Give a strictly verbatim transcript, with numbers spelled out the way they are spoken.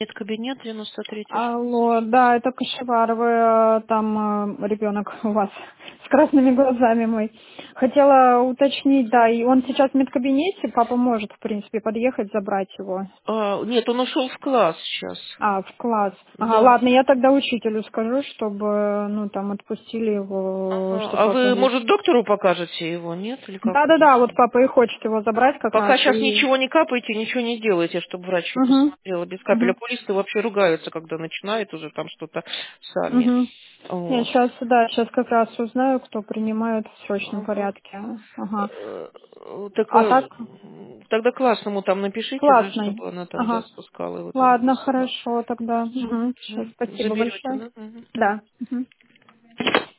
Нет, кабинет девяносто третий. Алло, да, это Кашеварова, там ребенок у вас с красными глазами мой. Хотела уточнить, да, и он сейчас в медкабинете, папа может, в принципе, подъехать, забрать его. А, нет, он ушел в класс сейчас. А, в класс. Ага, Да. ладно, я тогда учителю скажу, чтобы, ну, там, отпустили его, Ага. чтобы А папа вы, не... может, доктору покажете его, нет? Или как это? Да-да-да, вот папа и хочет его забрать как раз, Пока сейчас и... ничего не капаете, ничего не делайте, чтобы врач не Угу, посмотрел. Без капель. угу, Окулисты вообще ругаются, когда начинают уже там что-то сами. угу. Я Вот. сейчас, да, сейчас как раз узнаю, кто принимает в срочном Ага. порядке. Ага. Э, Так А э, так, тогда классному там напишите, да, классный. чтобы она там, да, Ага. спускала его там в Ладно, класс. хорошо тогда. Угу. Сейчас, Мгм. спасибо Заберете, большое. да? Мгм. Да. Мгм.